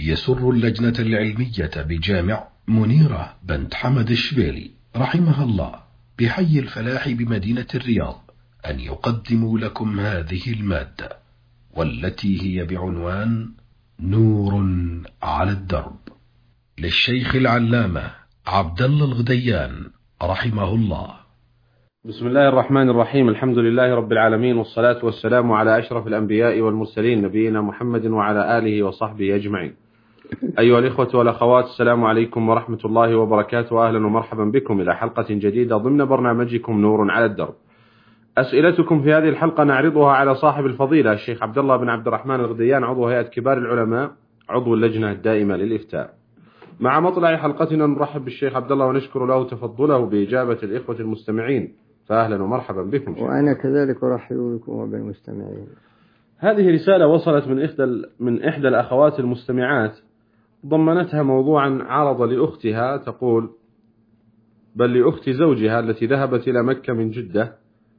يسر اللجنة العلمية بجامع منيرة بنت حمد الشبيلي رحمها الله بحي الفلاح بمدينة الرياض أن يقدموا لكم هذه المادة، والتي هي بعنوان نور على الدرب، للشيخ العلامة عبد الله الغديان رحمه الله. بسم الله الرحمن الرحيم. الحمد لله رب العالمين، والصلاة والسلام على أشرف الأنبياء والمرسلين، نبينا محمد وعلى آله وصحبه أجمعين. أيها الإخوة والأخوات، السلام عليكم ورحمة الله وبركاته. أهلا ومرحبا بكم إلى حلقة جديدة ضمن برنامجكم نور على الدرب. أسئلتكم في هذه الحلقة نعرضها على صاحب الفضيلة الشيخ عبد الله بن عبد الرحمن الغديان، عضو هيئة كبار العلماء، عضو اللجنة الدائمة للإفتاء. مع مطلع حلقتنا نرحب بالشيخ عبد الله ونشكر له تفضله بإجابة الإخوة المستمعين، فأهلا ومرحبا بكم. وأنا كذلك أرحب بكم وبالمستمعين. هذه رسالة وصلت من إحدى الأخوات المستمعات، ضمنتها موضوعا عرض لأختها، تقول: بل لأخت زوجها التي ذهبت إلى مكة من جدة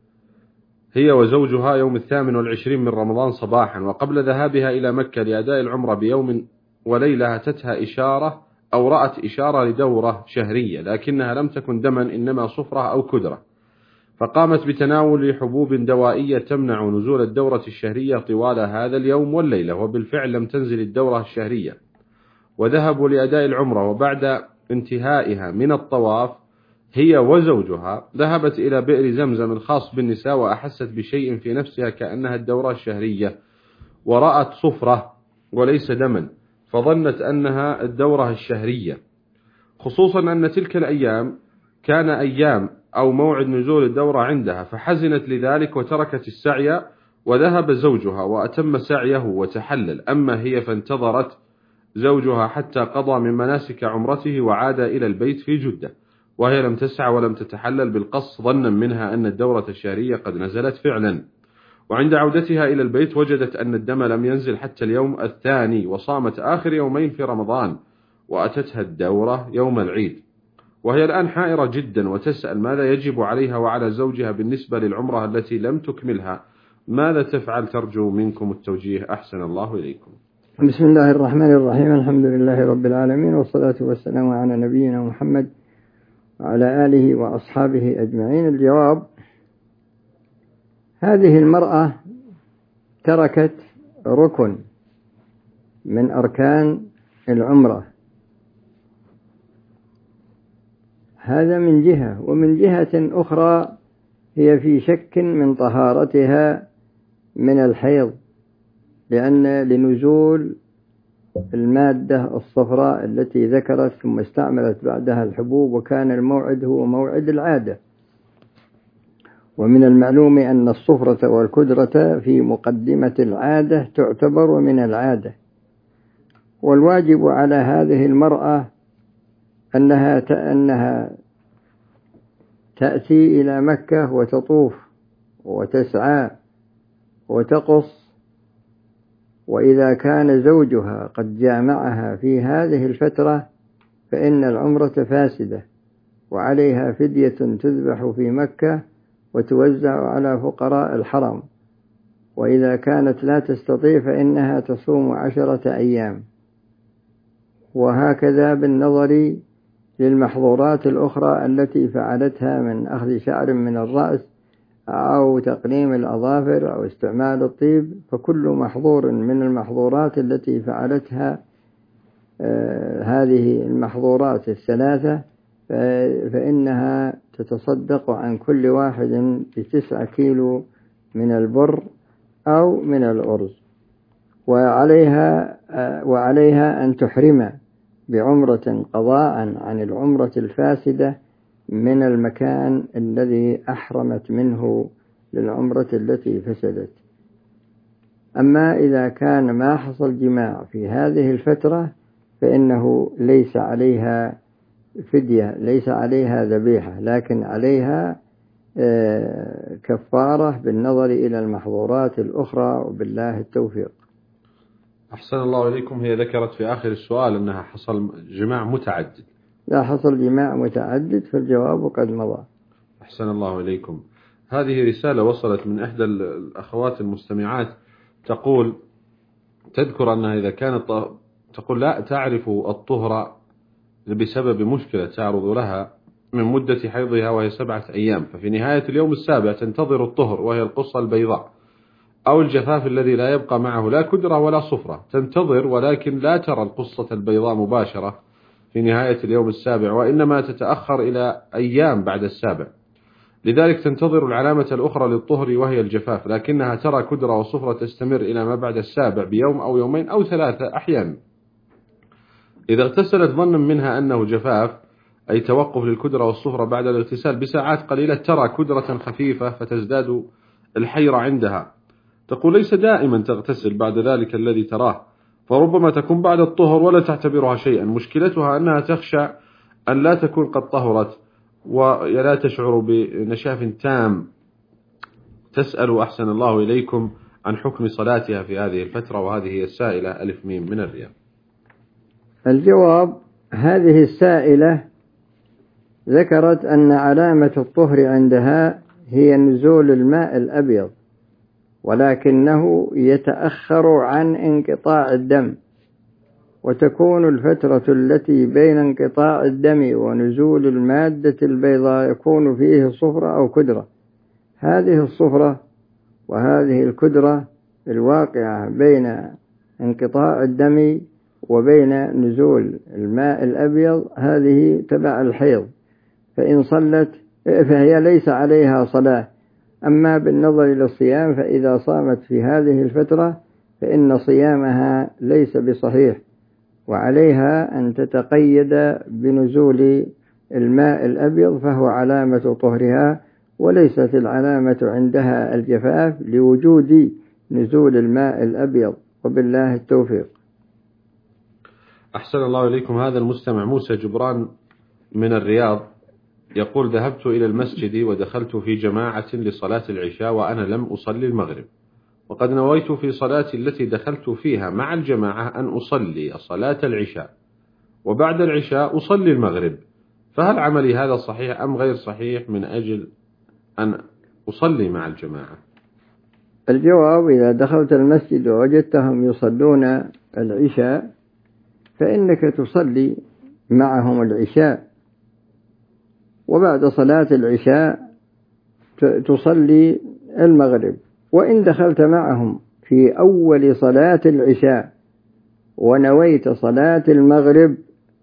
هي وزوجها يوم 28 من رمضان صباحا، وقبل ذهابها إلى مكة لأداء العمرة بيوم وليلة هتتها إشارة أو رأت إشارة لدورة شهرية، لكنها لم تكن دما، إنما صفرة أو كدرة، فقامت بتناول حبوب دوائية تمنع نزول الدورة الشهرية طوال هذا اليوم والليلة، وبالفعل لم تنزل الدورة الشهرية، وذهبوا لأداء العمرة. وبعد انتهائها من الطواف هي وزوجها ذهبت إلى بئر زمزم الخاص بالنساء، وأحست بشيء في نفسها كأنها الدورة الشهرية، ورأت صفرة وليس دما، فظنت أنها الدورة الشهرية، خصوصا أن تلك الأيام كان أيام أو موعد نزول الدورة عندها، فحزنت لذلك وتركت السعي، وذهب زوجها وأتم سعيه وتحلل. أما هي فانتظرت زوجها حتى قضى من مناسك عمرته وعاد إلى البيت في جدة، وهي لم تسعى ولم تتحلل بالقص، ظنا منها أن الدورة الشهرية قد نزلت فعلا. وعند عودتها إلى البيت وجدت أن الدم لم ينزل حتى اليوم الثاني، وصامت آخر يومين في رمضان، وأتتها الدورة يوم العيد، وهي الآن حائرة جدا وتسأل ماذا يجب عليها وعلى زوجها بالنسبة للعمرة التي لم تكملها. ماذا تفعل؟ ترجو منكم التوجيه، أحسن الله إليكم. بسم الله الرحمن الرحيم. الحمد لله رب العالمين، والصلاة والسلام على نبينا محمد وعلى آله وأصحابه أجمعين. الجواب: هذه المرأة تركت ركن من أركان العمرة، هذا من جهة، ومن جهة أخرى هي في شك من طهارتها من الحيض، لأن لنزول المادة الصفراء التي ذكرت ثم استعملت بعدها الحبوب، وكان الموعد هو موعد العادة، ومن المعلوم أن الصفرة والكدرة في مقدمة العادة تعتبر من العادة. والواجب على هذه المرأة أنها تأتي إلى مكة وتطوف وتسعى وتقص، وإذا كان زوجها قد جامعها في هذه الفترة فإن العمرة فاسدة، وعليها فدية تذبح في مكة وتوزع على فقراء الحرم، وإذا كانت لا تستطيع فإنها تصوم 10 أيام. وهكذا بالنظر للمحظورات الأخرى التي فعلتها من أخذ شعر من الرأس أو تقليم الأظافر أو استعمال الطيب، فكل محظور من المحظورات التي فعلتها هذه المحظورات الثلاثة فإنها تتصدق عن كل واحد ب9 كيلو من البر أو من الأرز، وعليها أن تحرم بعمرة قضاء عن العمرة الفاسدة من المكان الذي أحرمت منه للعمرة التي فسدت. أما إذا كان ما حصل جماع في هذه الفترة فإنه ليس عليها فدية، ليس عليها ذبيحة، لكن عليها كفارة بالنظر إلى المحظورات الأخرى، وبالله التوفيق. أحسن الله إليكم. هي ذكرت في آخر السؤال أنها حصل جماع متعدد. لا حصل جماع متعدد، فالجواب قد مضى. أحسن الله إليكم. هذه رسالة وصلت من إحدى الأخوات المستمعات، تقول: تذكر أنها إذا كانت تقول لا تعرف الطهر بسبب مشكلة تعرض لها من مدة حيضها وهي 7 أيام، ففي نهاية اليوم السابع تنتظر الطهر وهي القصة البيضاء أو الجفاف الذي لا يبقى معه لا كدرة ولا صفرة، تنتظر ولكن لا ترى القصة البيضاء مباشرة في نهاية اليوم السابع، وإنما تتأخر إلى أيام بعد السابع، لذلك تنتظر العلامة الأخرى للطهر وهي الجفاف، لكنها ترى كدرة وصفرة تستمر إلى ما بعد السابع بيوم أو يومين أو 3 أحيانا. إذا اغتسلت ظنا منها أنه جفاف أي توقف للكدرة والصفرة بعد الاغتسال بساعات قليلة ترى كدرة خفيفة فتزداد الحيرة عندها. تقول ليس دائما تغتسل بعد ذلك الذي تراه، فربما تكون بعد الطهر ولا تعتبرها شيئا، مشكلتها أنها تخشى أن لا تكون قد طهرت ولا تشعر بنشاف تام. تسأل أحسن الله إليكم عن حكم صلاتها في هذه الفترة، وهذه هي السائلة ألف ميم من الرياض. الجواب: هذه السائلة ذكرت أن علامة الطهر عندها هي نزول الماء الأبيض، ولكنه يتأخر عن انقطاع الدم، وتكون الفترة التي بين انقطاع الدم ونزول المادة البيضاء يكون فيه صفرة أو كدرة. هذه الصفرة وهذه الكدرة الواقعة بين انقطاع الدم وبين نزول الماء الأبيض هذه تبع الحيض، فإن صلت فهي ليس عليها صلاة. أما بالنظر إلى الصيام فإذا صامت في هذه الفترة فإن صيامها ليس بصحيح، وعليها أن تتقيد بنزول الماء الأبيض فهو علامة طهرها، وليست العلامة عندها الجفاف لوجود نزول الماء الأبيض، وبالله التوفيق. أحسن الله إليكم. هذا المستمع موسى جبران من الرياض يقول: ذهبت إلى المسجد ودخلت في جماعة لصلاة العشاء وأنا لم أصلي المغرب، وقد نويت في صلاتي التي دخلت فيها مع الجماعة أن أصلي صلاة العشاء وبعد العشاء أصلي المغرب، فهل عملي هذا صحيح أم غير صحيح من أجل أن أصلي مع الجماعة؟ الجواب: إذا دخلت المسجد ووجدتهم يصلون العشاء فإنك تصلي معهم العشاء، وبعد صلاة العشاء تصلي المغرب. وإن دخلت معهم في أول صلاة العشاء ونويت صلاة المغرب،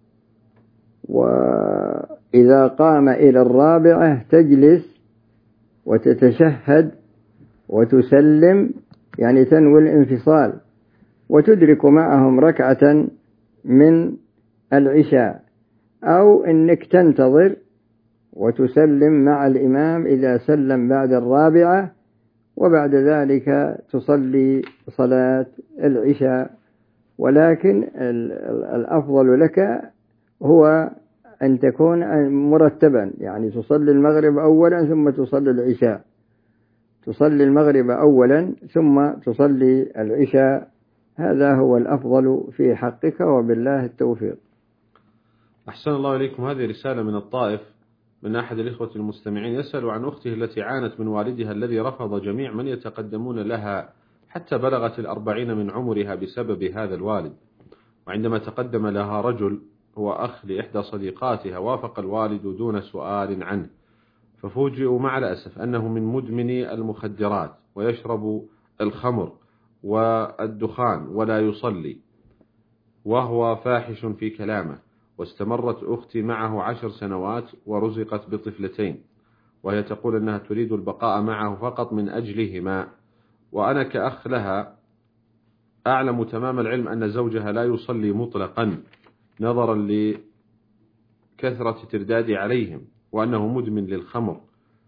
وإذا قام إلى الرابعة تجلس وتتشهد وتسلم، يعني تنوي الانفصال، وتدرك معهم ركعة من العشاء، أو إنك تنتظر وتسلم مع الإمام إذا سلم بعد الرابعة، وبعد ذلك تصلي صلاة العشاء. ولكن الأفضل لك هو أن تكون مرتبا، يعني تصلي المغرب أولا ثم تصلي العشاء، تصلي المغرب أولا ثم تصلي العشاء، هذا هو الأفضل في حقك، وبالله التوفيق. أحسن الله إليكم. هذه رسالة من الطائف من أحد الإخوة المستمعين يسأل عن أخته التي عانت من والدها الذي رفض جميع من يتقدمون لها حتى بلغت 40 من عمرها بسبب هذا الوالد، وعندما تقدم لها رجل هو أخ لإحدى صديقاتها وافق الوالد دون سؤال عنه، ففوجئوا مع الأسف أنه من مدمني المخدرات ويشرب الخمر والدخان ولا يصلي، وهو فاحش في كلامه. واستمرت أختي معه 10 سنوات ورزقت بطفلتين، وهي تقول أنها تريد البقاء معه فقط من أجلهما، وأنا كأخ لها أعلم تمام العلم أن زوجها لا يصلي مطلقا نظرا لكثرة تردادي عليهم، وأنه مدمن للخمر،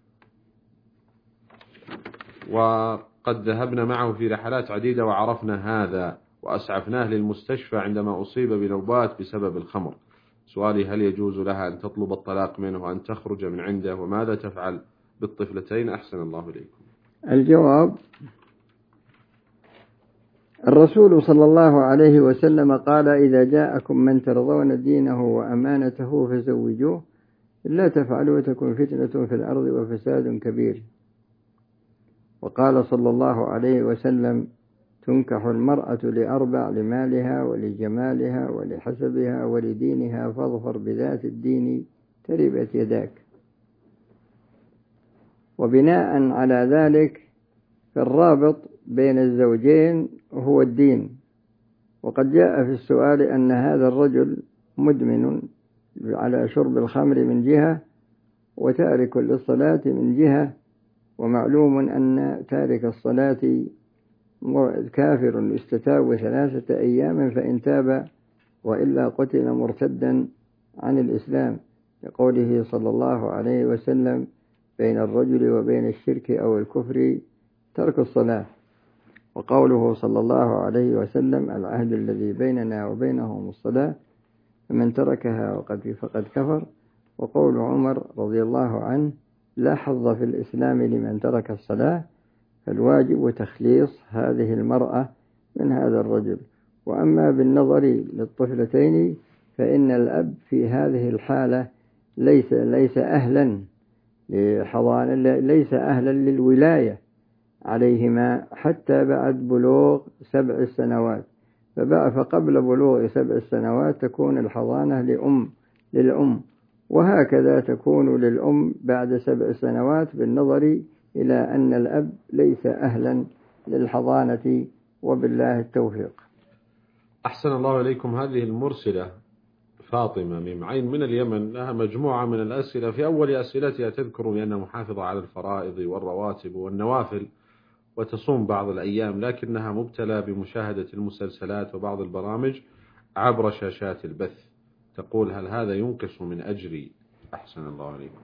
وقد ذهبنا معه في رحلات عديدة وعرفنا هذا وأسعفناه للمستشفى عندما أصيب بنوبات بسبب الخمر. سؤالي: هل يجوز لها أن تطلب الطلاق منه وأن تخرج من عنده، وماذا تفعل بالطفلتين؟ أحسن الله إليكم. الجواب: الرسول صلى الله عليه وسلم قال: إذا جاءكم من ترضون دينه وأمانته فزوجوه، لا تفعلوا تكن فتنة في الأرض وفساد كبير. وقال صلى الله عليه وسلم: تنكح المرأة لأربع: لمالها ولجمالها ولحسبها ولدينها فاظفر بذات الدين تربت يداك. وبناء على ذلك فالرابط بين الزوجين هو الدين. وقد جاء في السؤال أن هذا الرجل مدمن على شرب الخمر من جهة وتارك للصلاة من جهة، ومعلوم أن تارك الصلاة كافر يستتاب 3 أيام فإن تاب وإلا قتل مرتدا عن الإسلام، لقوله صلى الله عليه وسلم: بين الرجل وبين الشرك أو الكفر ترك الصلاة. وقوله صلى الله عليه وسلم: العهد الذي بيننا وبينهم الصلاة فمن تركها فقد كفر. وقول عمر رضي الله عنه: لا حظ في الإسلام لمن ترك الصلاة. فالواجب تخليص هذه المرأة من هذا الرجل. وأما بالنظر للطفلتين فإن الأب في هذه الحالة ليس أهلا لحضانة، ليس أهلا للولاية عليهما حتى بعد بلوغ 7 سنوات. فقبل بلوغ 7 سنوات تكون الحضانة للأم، وهكذا تكون للأم بعد 7 سنوات، بالنظر إلى أن الأب ليس أهلا للحضانة. وبالله التوفيق. أحسن الله إليكم. هذه المرسلة فاطمة من عين من اليمن لها مجموعة من الأسئلة. في أول أسئلتها تذكر بأنها محافظة على الفرائض والرواتب والنوافل وتصوم بعض الأيام، لكنها مبتلى بمشاهدة المسلسلات وبعض البرامج عبر شاشات البث. تقول: هل هذا ينقص من أجري؟ أحسن الله عليكم.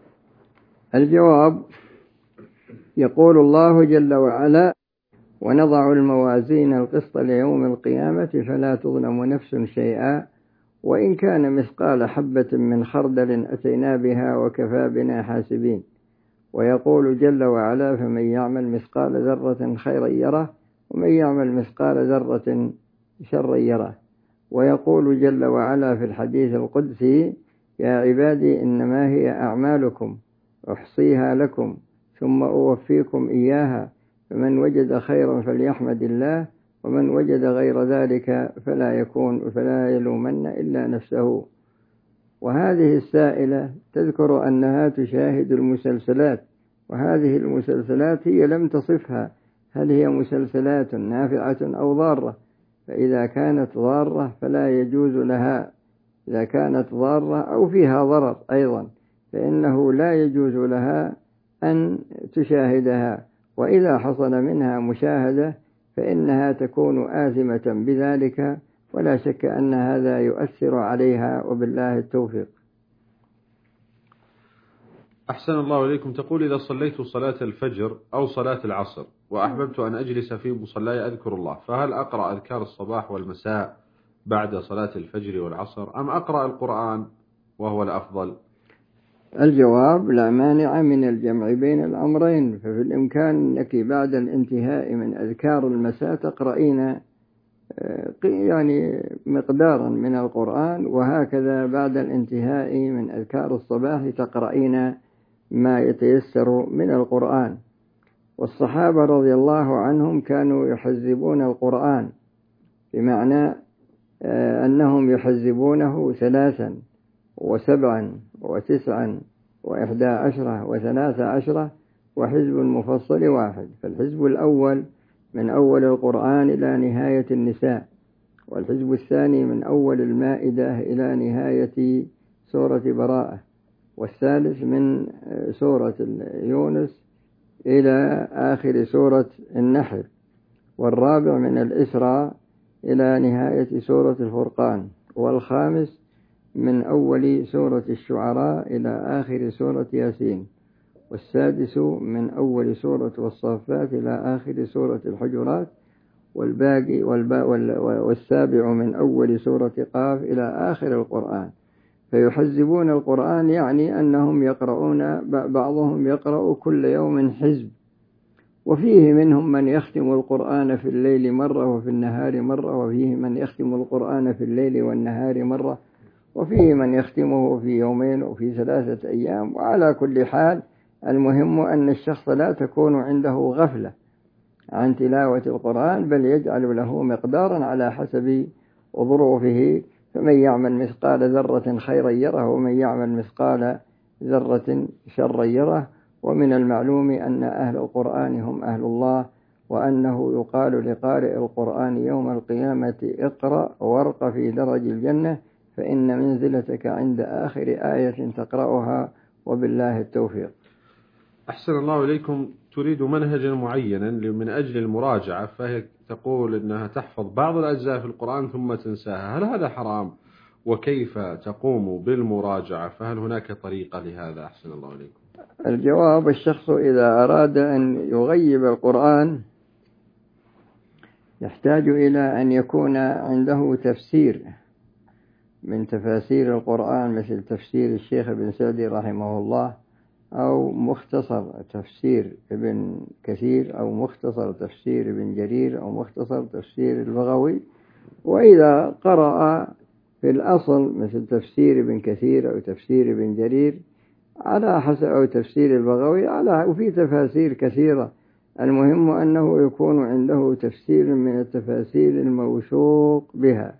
الجواب: يقول الله جل وعلا: ونضع الموازين القسط ليوم القيامة فلا تظلم نفس شيئا وإن كان مثقال حبة من خردل أتينا بها وكفى بنا حاسبين. ويقول جل وعلا: فمن يعمل مثقال ذرة خيرا يره ومن يعمل مثقال ذرة شرا يره. ويقول جل وعلا في الحديث القدسي: يا عبادي إنما هي أعمالكم أحصيها لكم ثم أوفيكم إياها فمن وجد خيرا فليحمد الله ومن وجد غير ذلك فلا يلومن إلا نفسه. وهذه السائلة تذكر أنها تشاهد المسلسلات، وهذه المسلسلات هي لم تصفها هل هي مسلسلات نافعة أو ضارة، فإذا كانت ضارة فلا يجوز لها، إذا كانت ضارة أو فيها ضرر أيضا فإنه لا يجوز لها أن تشاهدها. وإذا حصل منها مشاهدة فإنها تكون آثمة بذلك، ولا شك أن هذا يؤثر عليها. وبالله التوفيق. أحسن الله إليكم. تقول: إذا صليت صلاة الفجر أو صلاة العصر وأحببت أن أجلس في مصلاي أذكر الله، فهل أقرأ أذكار الصباح والمساء بعد صلاة الفجر والعصر أم أقرأ القرآن وهو الأفضل؟ الجواب: لا مانع من الجمع بين الأمرين. ففي الإمكان أنك بعد الانتهاء من أذكار المساء تقرأين يعني مقدارا من القرآن، وهكذا بعد الانتهاء من أذكار الصباح تقرأين ما يتيسر من القرآن. والصحابة رضي الله عنهم كانوا يحزبون القرآن، بمعنى أنهم يحزبونه 3 و7 و9 و11 و13 وحزب المفصل 1. فالحزب الأول من أول القرآن إلى نهاية النساء، والحزب الثاني من أول المائدة إلى نهاية سورة براءة، والثالث من سورة يونس إلى آخر سورة النحل، والرابع من الإسراء إلى نهاية سورة الفرقان، والخامس من أول سورة الشعراء إلى آخر سورة ياسين، والسادس من أول سورة والصافات إلى آخر سورة الحجرات، والسابع من أول سورة قاف إلى آخر القرآن. فيحزبون القرآن يعني أنهم يقرؤون، بعضهم يقرأ كل يوم حزب، وفيه منهم من يختم القرآن في الليل مرة وفي النهار مرة، وفيه من يختم القرآن في الليل والنهار مرة، وفيه من يختمه في يومين وفي 3 أيام. وعلى كل حال المهم أن الشخص لا تكون عنده غفلة عن تلاوة القرآن، بل يجعل له مقدارا على حسب ظروفه، فمن يعمل مثقال ذرة خيرا يره ومن يعمل مثقال ذرة شرا يره. ومن المعلوم أن أهل القرآن هم أهل الله، وأنه يقال لقارئ القرآن يوم القيامة اقرأ وارق في درج الجنة، فإن منزلتك عند آخر آية تقرأها، وبالله التوفيق. أحسن الله إليكم. تريد منهجا معينا من أجل المراجعة، فهي تقول أنها تحفظ بعض الأجزاء في القرآن ثم تنساها، هل هذا حرام؟ وكيف تقوم بالمراجعة؟ فهل هناك طريقة لهذا؟ أحسن الله إليكم. الجواب: الشخص إذا أراد أن يغيب القرآن يحتاج إلى أن يكون عنده تفسير من تفاسير القرآن، مثل تفسير الشيخ ابن سعدي رحمه الله، أو مختصر تفسير ابن كثير، أو مختصر تفسير ابن جرير، أو مختصر تفسير البغوي. وإذا قرأ في الأصل مثل تفسير ابن كثير أو تفسير ابن جرير على حسب، أو تفسير البغوي وفي تفاسير كثيرة، المهم أنه يكون عنده تفسير من التفاسير الموثوق بها،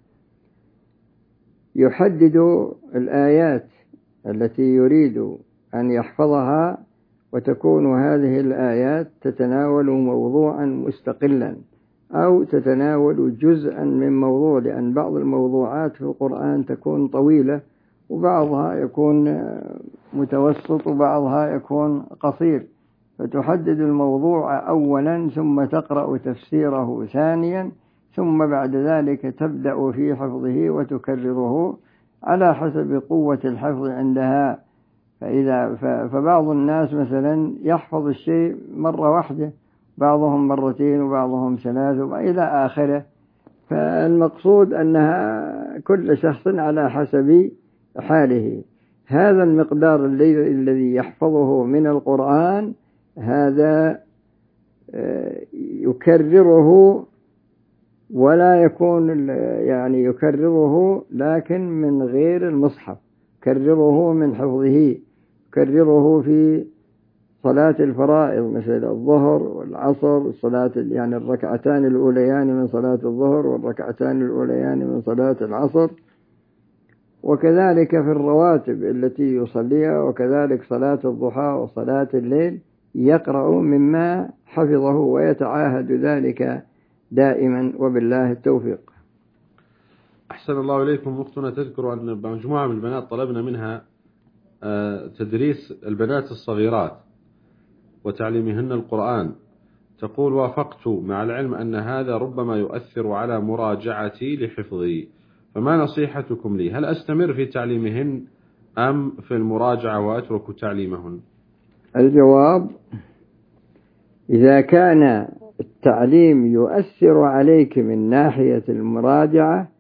يحدد الآيات التي يريد أن يحفظها، وتكون هذه الآيات تتناول موضوعا مستقلا أو تتناول جزءا من موضوع، لأن بعض الموضوعات في القرآن تكون طويلة، وبعضها يكون متوسط، وبعضها يكون قصير، فتحدد الموضوع أولا ثم تقرأ تفسيره ثانيا، ثم بعد ذلك تبدأ في حفظه وتكرره على حسب قوة الحفظ عندها. فبعض الناس مثلا يحفظ الشيء مرة واحدة، بعضهم مرتين، وبعضهم ثلاث، وإلى آخره. فالمقصود أنها كل شخص على حسب حاله. هذا المقدار الذي يحفظه من القرآن هذا يكرره، ولا يكون يعني يكرره لكن من غير المصحف، كرره من حفظه، كرره في صلاة الفرائض مثل الظهر والعصر، صلاة يعني الركعتان الأوليان من صلاة الظهر والركعتان الأوليان من صلاة العصر، وكذلك في الرواتب التي يصليها، وكذلك صلاة الضحى وصلاة الليل، يقرأ مما حفظه ويتعاهد ذلك دائما، وبالله التوفيق. أحسن الله إليكم. أختنا تذكر أن مجموعة من البنات طلبنا منها تدريس البنات الصغيرات وتعليمهن القرآن. تقول: وافقت مع العلم أن هذا ربما يؤثر على مراجعتي لحفظي، فما نصيحتكم لي؟ هل أستمر في تعليمهن أم في المراجعة وأترك تعليمهن؟ الجواب: إذا كان التعليم يؤثر عليك من ناحية المراجعة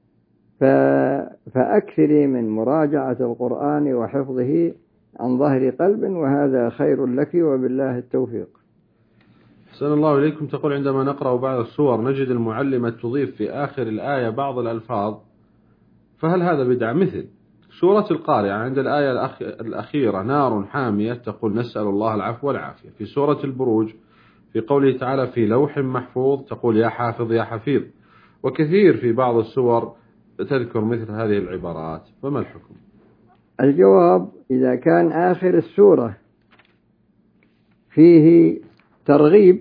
فأكثري من مراجعة القرآن وحفظه عن ظهر قلب، وهذا خير لك، وبالله التوفيق. أحسن الله إليكم. تقول: عندما نقرأ بعض السور نجد المعلمة تضيف في آخر الآية بعض الألفاظ، فهل هذا بدعة؟ مثل سورة القارعة عند الآية الأخيرة: نار حامية، تقول: نسأل الله العفو والعافية. في سورة البروج في قوله تعالى: في لوح محفوظ، تقول: يا حافظ يا حفيظ. وكثير في بعض السور تذكر مثل هذه العبارات، فما الحكم؟ الجواب: إذا كان آخر السورة فيه ترغيب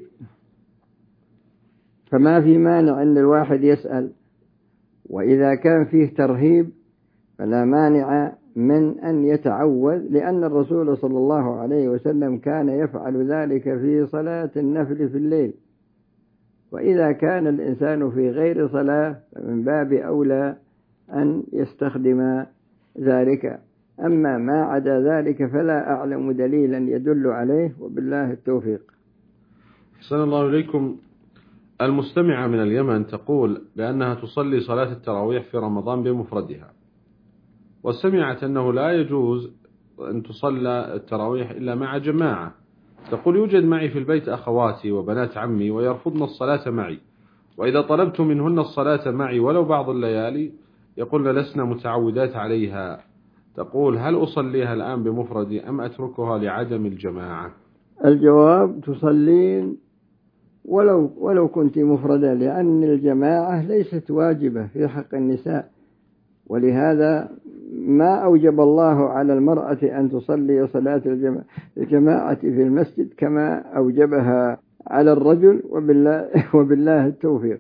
فما في مانع أن الواحد يسأل، وإذا كان فيه ترهيب فلا مانع من أن يتعوذ، لأن الرسول صلى الله عليه وسلم كان يفعل ذلك في صلاة النفل في الليل. وإذا كان الإنسان في غير صلاة فمن باب أولى أن يستخدم ذلك. أما ما عدا ذلك فلا أعلم دليلا يدل عليه، وبالله التوفيق. أحسن الله إليكم. المستمعة من اليمن تقول بأنها تصلي صلاة التراويح في رمضان بمفردها، وسمعت أنه لا يجوز أن تصلى التراويح إلا مع جماعة. تقول: يوجد معي في البيت أخواتي وبنات عمي ويرفضن الصلاة معي، وإذا طلبت منهن الصلاة معي ولو بعض الليالي يقولن لسنا متعودات عليها. تقول: هل أصليها الآن بمفردي أم أتركها لعدم الجماعة؟ الجواب: تصلين ولو كنت مفردة، لأن الجماعة ليست واجبة في حق النساء، ولهذا ما أوجب الله على المرأة أن تصلي صلاة الجماعة في المسجد كما أوجبها على الرجل، وبالله التوفيق.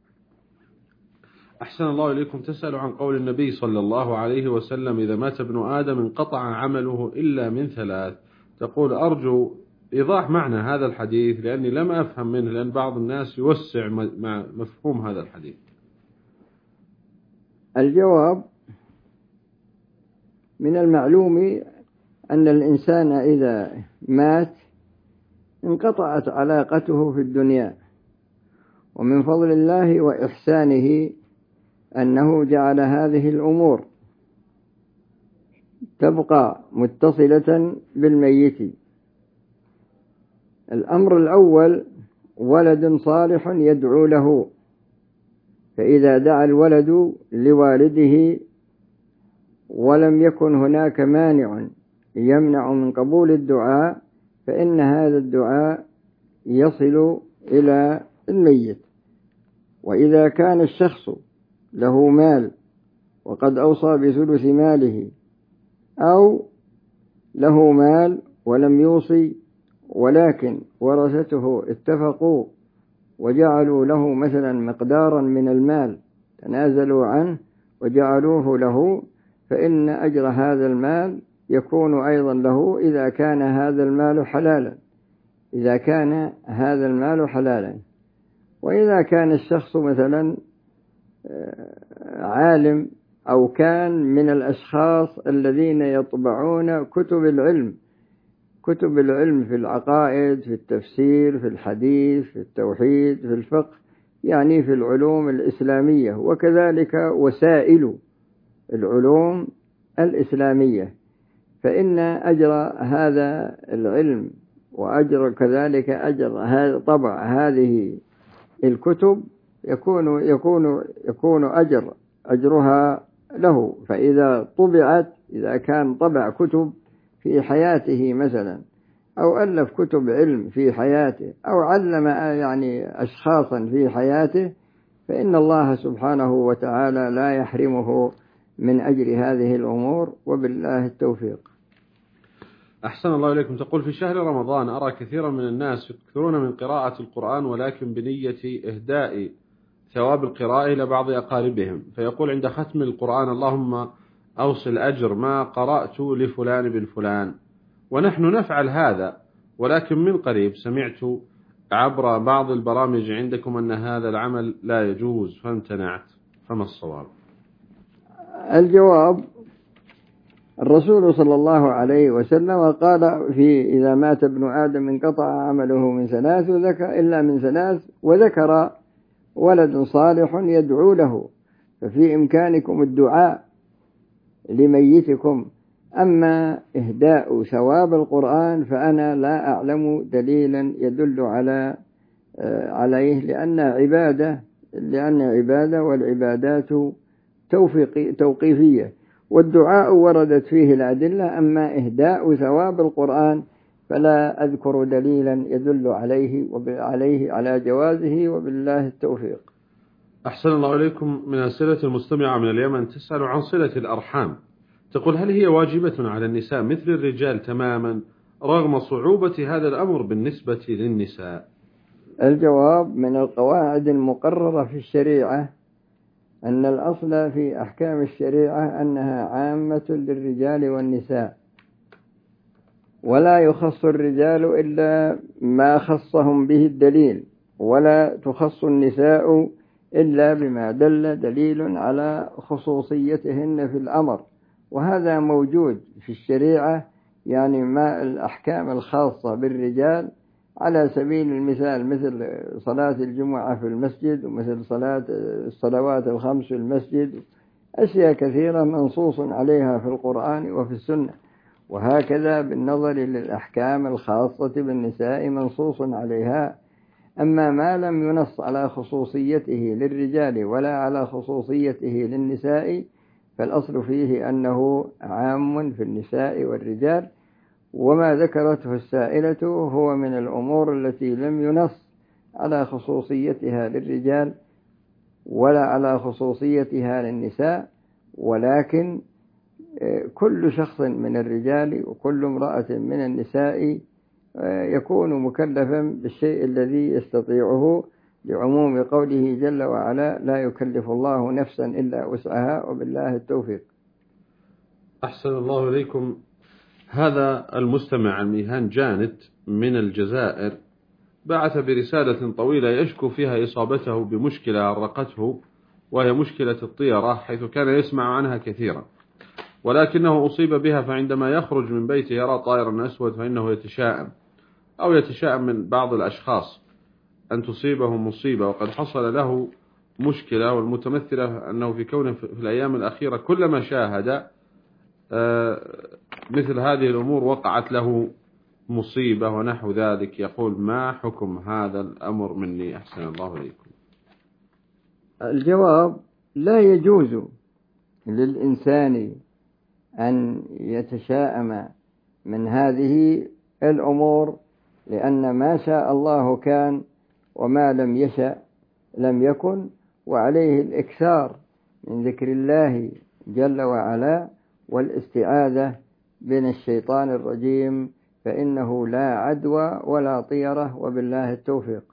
أحسن الله إليكم. تسأل عن قول النبي صلى الله عليه وسلم: إذا مات ابن آدم انقطع عمله إلا من ثلاث. تقول: أرجو إيضاح معنى هذا الحديث لأني لم أفهم منه، لأن بعض الناس يوسع مفهوم هذا الحديث. الجواب: من المعلوم أن الإنسان إذا مات انقطعت علاقته في الدنيا، ومن فضل الله وإحسانه أنه جعل هذه الأمور تبقى متصلة بالميت. الأمر الأول: ولد صالح يدعو له، فإذا دعا الولد لوالده ولم يكن هناك مانع يمنع من قبول الدعاء، فإن هذا الدعاء يصل إلى الميت. وإذا كان الشخص له مال وقد أوصى بثلث ماله، أو له مال ولم يوصي ولكن ورثته اتفقوا وجعلوا له مثلا مقدارا من المال، تنازلوا عنه وجعلوه له، فإن أجر هذا المال يكون أيضا له إذا كان هذا المال حلالا. وإذا كان الشخص مثلا عالم أو كان من الأشخاص الذين يطبعون كتب العلم في العقائد، في التفسير، في الحديث، في التوحيد، في الفقه، يعني في العلوم الإسلامية، وكذلك وسائل العلوم الإسلامية، فإن أجر هذا العلم وأجر كذلك أجر طبع هذه الكتب يكون أجرها له. فإذا طبعت، إذا كان طبع كتب في حياته مثلا، أو ألف كتب علم في حياته، أو علم يعني أشخاصا في حياته، فإن الله سبحانه وتعالى لا يحرمه من أجر هذه الأمور، وبالله التوفيق. أحسن الله إليكم. تقول: في شهر رمضان أرى كثيرا من الناس يكثرون من قراءة القرآن ولكن بنية إهداء ثواب القراءة إلى بعض أقاربهم، فيقول عند ختم القرآن: اللهم أوصل أجر ما قرأت لفلان بن فلان. ونحن نفعل هذا، ولكن من قريب سمعت عبر بعض البرامج عندكم أن هذا العمل لا يجوز فامتنعت، فما الصواب؟ الجواب: الرسول صلى الله عليه وسلم قال في إذا مات ابن آدم انقطع عمله من ثلاث إلا من ثلاث، وذكر ولد صالح يدعو له، ففي إمكانكم الدعاء لميتكم. أما إهداء ثواب القرآن فأنا لا أعلم دليلا يدل عليه، لأن عبادة والعبادات توقيفية، والدعاء وردت فيه الأدلة. أما إهداء ثواب القرآن فلا أذكر دليلا يدل عليه على جوازه، وبالله التوفيق. أحسن الله إليكم. من أسئلة المستمعة من اليمن تسأل عن صلة الأرحام. تقول: هل هي واجبة على النساء مثل الرجال تماما رغم صعوبة هذا الأمر بالنسبة للنساء؟ الجواب: من القواعد المقررة في الشريعة أن الأصل في أحكام الشريعة أنها عامة للرجال والنساء، ولا يخص الرجال إلا ما خصهم به الدليل، ولا تخص النساء إلا بما دل دليل على خصوصيتهن في الأمر، وهذا موجود في الشريعة. يعني ما الأحكام الخاصة بالرجال على سبيل المثال مثل صلاة الجمعة في المسجد، ومثل الصلوات الخمس في المسجد، أشياء كثيرة منصوص عليها في القرآن وفي السنة. وهكذا بالنظر للأحكام الخاصة بالنساء منصوص عليها. أما ما لم ينص على خصوصيته للرجال ولا على خصوصيته للنساء فالأصل فيه أنه عام في النساء وما ذكرته السائلة هو من الأمور التي لم ينص على خصوصيتها للرجال ولا على خصوصيتها للنساء، ولكن كل شخص من الرجال وكل امرأة من النساء يكون مكلفا بالشيء الذي يستطيعه، لعموم قوله جل وعلا: لا يكلف الله نفسا إلا وسعها وبالله التوفيق. أحسن الله إليكم. هذا المستمع الميهان جانت من الجزائر بعث برسالة طويلة يشكو فيها إصابته بمشكلة أرقته، وهي مشكلة الطيرة، حيث كان يسمع عنها كثيرا ولكنه أصيب بها، فعندما يخرج من بيته يرى طائرا أسود فإنه يتشائم، أو يتشائم من بعض الأشخاص أن تصيبه مصيبة، وقد حصل له مشكلة، والمتمثلة أنه في كونه في الأيام الأخيرة كلما شاهد مثل هذه الأمور وقعت له مصيبة ونحو ذلك. يقول: ما حكم هذا الأمر مني؟ أحسن الله إليكم. الجواب: لا يجوز للإنسان أن يتشائم من هذه الأمور، لأن ما شاء الله كان وما لم يشأ لم يكن، وعليه الإكثار من ذكر الله جل وعلا والاستعاذة من الشيطان الرجيم، فإنه لا عدوى ولا طيرة وبالله التوفيق.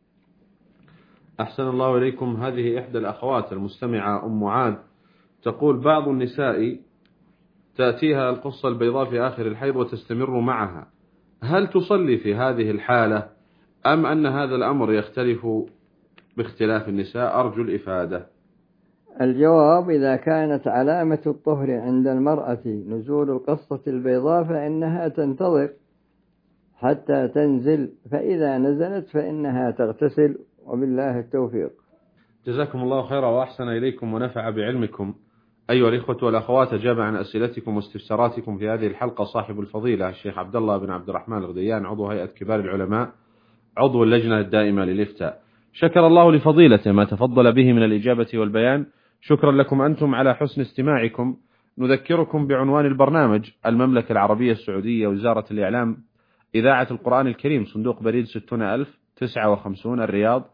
أحسن الله إليكم. هذه إحدى الأخوات المستمعة أم معاذ تقول: بعض النساء تأتيها القصة البيضاء في آخر الحيض وتستمر معها، هل تصلي في هذه الحالة أم أن هذا الأمر يختلف باختلاف النساء؟ أرجو الإفادة. الجواب: إذا كانت علامة الطهر عند المرأة نزول القصة البيضاء فإنها تنتظر حتى تنزل، فإذا نزلت فإنها تغتسل وبالله التوفيق. جزاكم الله خيرا وأحسن إليكم ونفع بعلمكم. أيها الإخوة والأخوات، أجاب عن أسئلتكم واستفساراتكم في هذه الحلقة صاحب الفضيلة الشيخ عبد الله بن عبد الرحمن الغديان، عضو هيئة كبار العلماء، عضو اللجنة الدائمة للإفتاء. شكر الله لفضيلته ما تفضل به من الإجابة والبيان. شكرا لكم أنتم على حسن استماعكم. نذكركم بعنوان البرنامج: المملكة العربية السعودية، وزارة الإعلام، إذاعة القرآن الكريم، صندوق بريد 60059 الرياض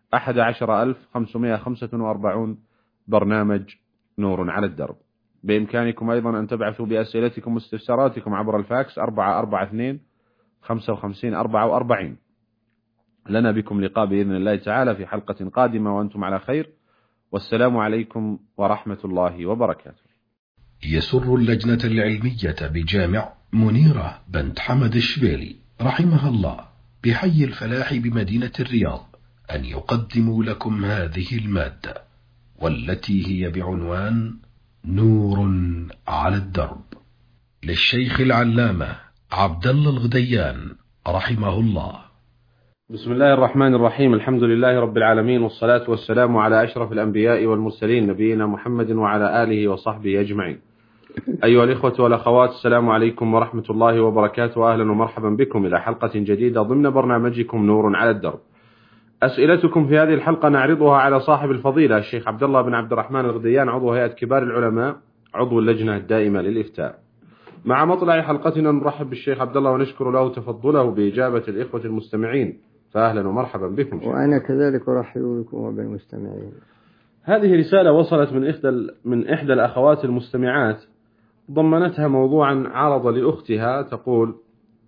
11545، برنامج نور على الدرب. بإمكانكم أيضا أن تبعثوا بأسئلتكم واستفساراتكم عبر الفاكس 442 55 44. لنا بكم لقاء بإذن الله تعالى في حلقة قادمة وأنتم على خير، والسلام عليكم ورحمة الله وبركاته. يسر اللجنة العلمية بجامع منيرة بنت حمد الشبيلي رحمها الله بحي الفلاح بمدينة الرياض أن يقدموا لكم هذه المادة، والتي هي بعنوان نور على الدرب، للشيخ العلامة عبد الله الغديان رحمه الله. بسم الله الرحمن الرحيم. الحمد لله رب العالمين، والصلاة والسلام على أشرف الأنبياء والمرسلين، نبينا محمد وعلى آله وصحبه أجمعين. أيها الإخوة والأخوات، السلام عليكم ورحمة الله وبركاته. أهلا ومرحبا بكم إلى حلقة جديدة ضمن برنامجكم نور على الدرب. أسئلتكم في هذه الحلقة نعرضها على صاحب الفضيلة الشيخ عبد الله بن عبد الرحمن الغديان، عضو هيئة كبار العلماء، عضو اللجنة الدائمة للإفتاء. مع مطلع حلقتنا نرحب بالشيخ عبد الله ونشكر له تفضله بإجابة الإخوة المستمعين، فأهلا ومرحبا بكم. وأنا كذلك أرحب بكم وبالمستمعين. هذه رسالة وصلت من إحدى الأخوات المستمعات، ضمنتها موضوعا عرض لأختها، تقول: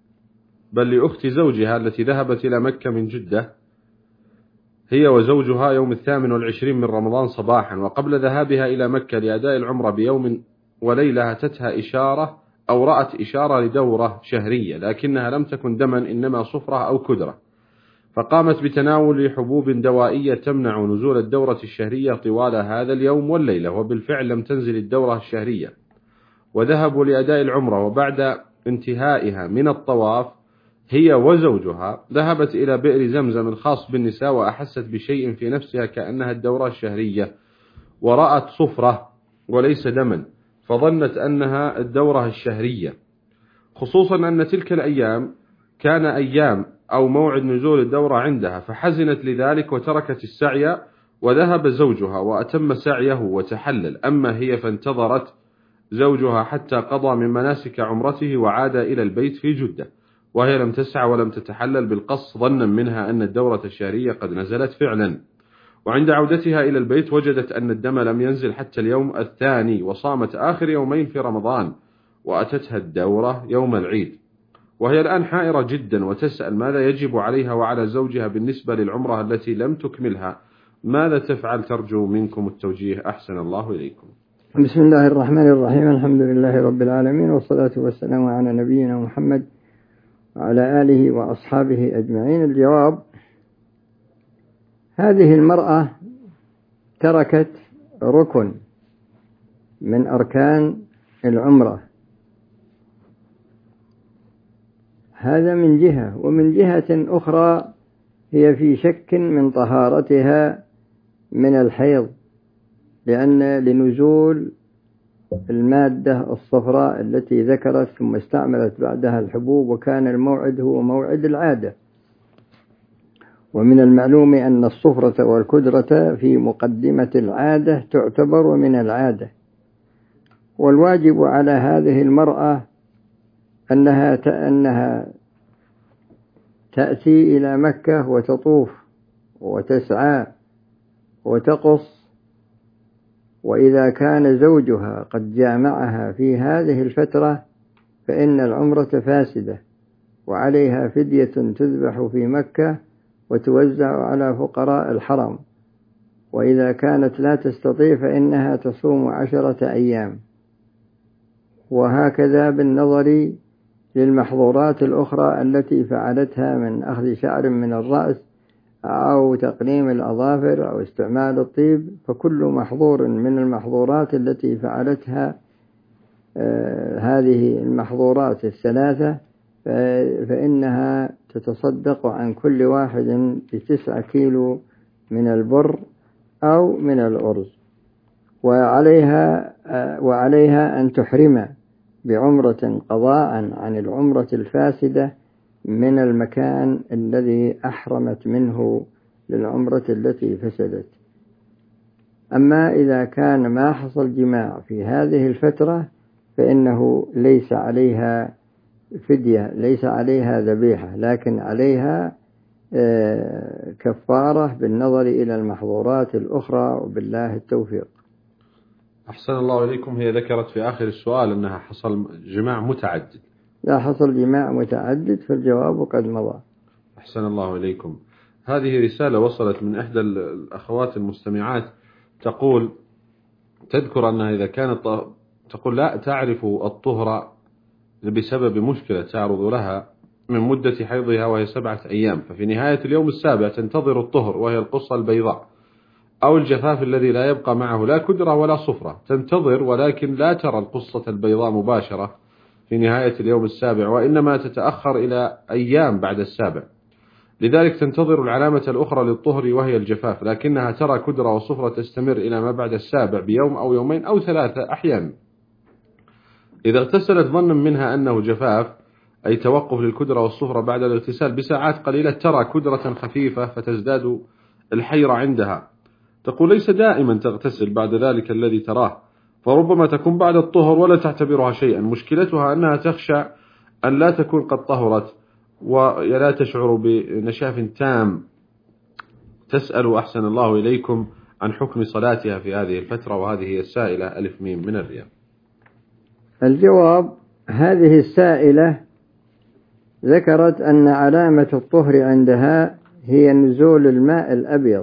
بل لأخت زوجها التي ذهبت إلى مكة من جدة هي وزوجها يوم 28 من رمضان صباحا، وقبل ذهابها إلى مكة لأداء العمرة بيوم وليلة أتتها إشارة أو رأت إشارة لدورة شهرية، لكنها لم تكن دما، إنما صفرة أو كدرة، فقامت بتناول حبوب دوائية تمنع نزول الدورة الشهرية طوال هذا اليوم والليلة، وبالفعل لم تنزل الدورة الشهرية، وذهبوا لأداء العمرة. وبعد انتهائها من الطواف هي وزوجها ذهبت إلى بئر زمزم الخاص بالنساء، وأحست بشيء في نفسها كأنها الدورة الشهرية، ورأت صفرة وليس دما، فظنت أنها الدورة الشهرية، خصوصا أن تلك الأيام كان أيام أو موعد نزول الدورة عندها، فحزنت لذلك وتركت السعي، وذهب زوجها وأتم سعيه وتحلل. أما هي فانتظرت زوجها حتى قضى من مناسك عمرته وعاد إلى البيت في جدة، وهي لم تسعى ولم تتحلل بالقص ظنا منها أن الدورة الشهرية قد نزلت فعلا، وعند عودتها إلى البيت وجدت أن الدم لم ينزل حتى اليوم الثاني، وصامت آخر يومين في رمضان، وأتتها الدورة يوم العيد، وهي الآن حائرة جدا وتسأل ماذا يجب عليها وعلى زوجها بالنسبة للعمرة التي لم تكملها، ماذا تفعل؟ ترجو منكم التوجيه، أحسن الله إليكم. بسم الله الرحمن الرحيم، الحمد لله رب العالمين، والصلاة والسلام على نبينا محمد وعلى آله وأصحابه أجمعين. الجواب: هذه المرأة تركت ركن من أركان العمرة، هذا من جهة، ومن جهة أخرى هي في شك من طهارتها من الحيض، لأن لنزول المادة الصفراء التي ذكرت ثم استعملت بعدها الحبوب، وكان الموعد هو موعد العادة، ومن المعلوم أن الصفرة والكدرة في مقدمة العادة تعتبر من العادة. والواجب على هذه المرأة أنها تأتي إلى مكة وتطوف وتسعى وتقص، وإذا كان زوجها قد جامعها في هذه الفترة فإن العمرة فاسدة، وعليها فدية تذبح في مكة وتوزع على فقراء الحرم، وإذا كانت لا تستطيع فإنها تصوم 10 أيام. وهكذا بالنظر للمحظورات الأخرى التي فعلتها من أخذ شعر من الرأس أو تقليم الأظافر أو استعمال الطيب، فكل محظور من المحظورات التي فعلتها هذه المحظورات الثلاثة فإنها تتصدق عن كل واحد ب9 كيلو من البر أو من الأرز، وعليها أن تحرم بعمرة قضاء عن العمرة الفاسدة من المكان الذي أحرمت منه للعمرة التي فسدت. أما إذا كان ما حصل جماع في هذه الفترة فإنه ليس عليها فدية، ليس عليها ذبيحة، لكن عليها كفارة بالنظر إلى المحظورات الأخرى، وبالله التوفيق. أحسن الله إليكم. هي ذكرت في آخر السؤال أنها حصل جماع متعدد. لا حصل جماع متعدد، فالجواب قد مضى. أحسن الله إليكم. هذه رسالة وصلت من إحدى الأخوات المستمعات، تذكر أنها إذا كانت تقول لا تعرف الطهر بسبب مشكلة تعرض لها من مدة حيضها وهي 7 أيام، ففي نهاية اليوم السابع تنتظر الطهر وهي القصة البيضاء أو الجفاف الذي لا يبقى معه لا كدرة ولا صفرة، تنتظر ولكن لا ترى القصة البيضاء مباشرة في نهاية اليوم السابع، وإنما تتأخر إلى أيام بعد السابع، لذلك تنتظر العلامة الأخرى للطهر وهي الجفاف، لكنها ترى كدرة وصفرة تستمر إلى ما بعد السابع بيوم أو يومين أو 3 أحيانا. إذا اغتسلت ظنا منها أنه جفاف أي توقف للكدرة والصفرة بعد الاغتسال بساعات قليلة ترى كدرة خفيفة فتزداد الحيرة عندها. تقول ليس دائما تغتسل بعد ذلك الذي تراه، فربما تكون بعد الطهر ولا تعتبرها شيئا، مشكلتها أنها تخشى أن لا تكون قد طهرت ولا تشعر بنشاف تام. تسأل أحسن الله إليكم عن حكم صلاتها في هذه الفترة، وهذه هي السائلة ألف ميم من الرياض. الجواب: هذه السائلة ذكرت أن علامة الطهر عندها هي نزول الماء الأبيض،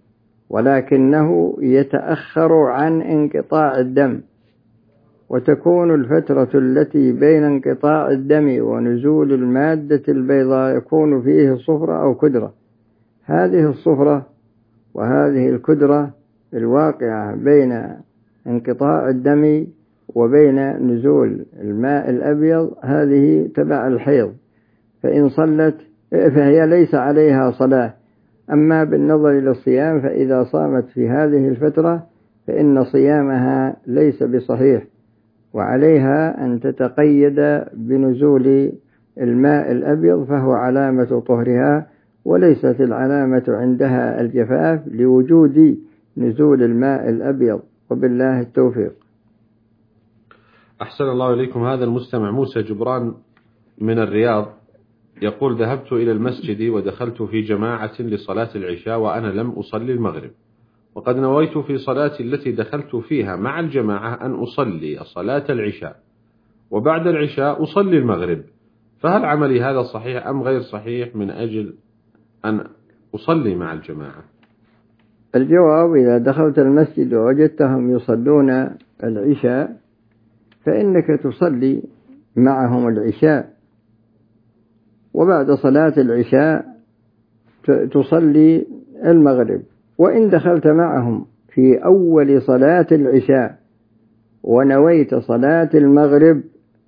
ولكنه يتأخر عن انقطاع الدم، وتكون الفترة التي بين انقطاع الدم ونزول المادة البيضاء يكون فيه صفرة أو كدرة. هذه الصفرة وهذه الكدرة الواقعة بين انقطاع الدم وبين نزول الماء الأبيض هذه تبع الحيض، فإن صلت فهي ليس عليها صلاة. أما بالنظر إلى الصيام فإذا صامت في هذه الفترة فإن صيامها ليس بصحيح، وعليها أن تتقيد بنزول الماء الأبيض فهو علامة طهرها، وليست العلامة عندها الجفاف لوجود نزول الماء الأبيض، وبالله التوفيق. أحسن الله إليكم. هذا المستمع موسى جبران من الرياض يقول ذهبت إلى المسجد ودخلت في جماعة لصلاة العشاء وأنا لم أصلي المغرب، وقد نويت في صلاتي التي دخلت فيها مع الجماعة أن أصلي صلاة العشاء وبعد العشاء أصلي المغرب، فهل عملي هذا صحيح أم غير صحيح من أجل أن أصلي مع الجماعة؟ الجواب: إذا دخلت المسجد ووجدتهم يصلون العشاء فإنك تصلي معهم العشاء، وبعد صلاة العشاء تصلي المغرب. وإن دخلت معهم في أول صلاة العشاء ونويت صلاة المغرب،